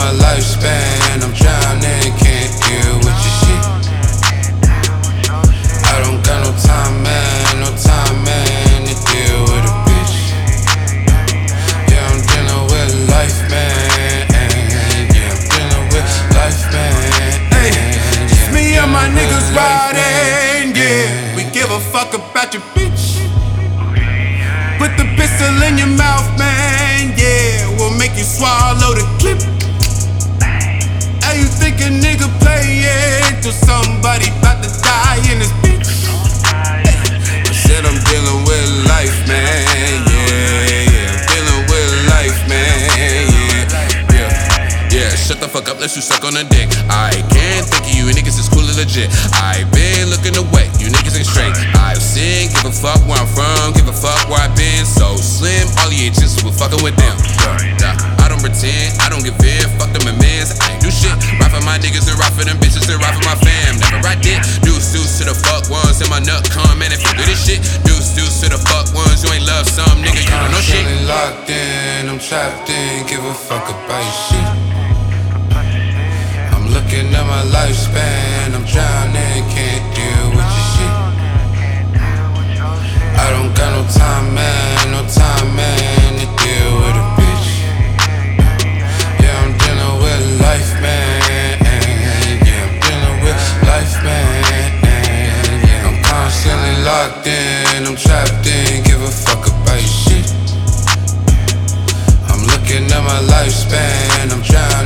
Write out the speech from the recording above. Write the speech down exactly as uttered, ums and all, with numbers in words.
my lifespan. I'm drowning, can't deal with your shit. I don't got no time, man, no time, man, to deal with a bitch. Yeah, I'm dealing with life, man. Yeah, I'm dealing with life, man. Hey, just me and my niggas riding, yeah. We give a fuck about your bitch. Put the pistol in your mouth, man, yeah. We'll make you swallow the clip. Hey, you think a nigga playing till somebody bout to die in this bitch? I said I'm dealing with life, man, yeah, yeah. I'm dealing with life, man, yeah, yeah. Yeah, shut the fuck up, let you suck on the dick. I can't think of you niggas is cool and legit. I been looking away, you niggas ain't straight. I've seen, give a fuck where I'm from, give a fuck where I've been. So slim, all the agents were fucking with them. Yeah, I don't pretend, I don't give in, fuck them amends, I ain't do shit. Ride for my niggas and ride for them bitches and ride for my fam. Never right there, deuce deuce to the fuck ones in my nut come man if you do this shit. Deuce deuce to the fuck ones, you ain't love some nigga, you don't know shit. I'm locked in, I'm trapped in, give a fuck about your shit. I'm looking at my lifespan, I'm drowning, can't deal with your shit. I don't got no time, man, no time, man, to deal with a bitch. Yeah, I'm dealing with life, man. Yeah, I'm dealing with life, man. Yeah, I'm constantly locked in, I'm trapped in, give a fuck about your shit. I'm looking at my lifespan, I'm drowning.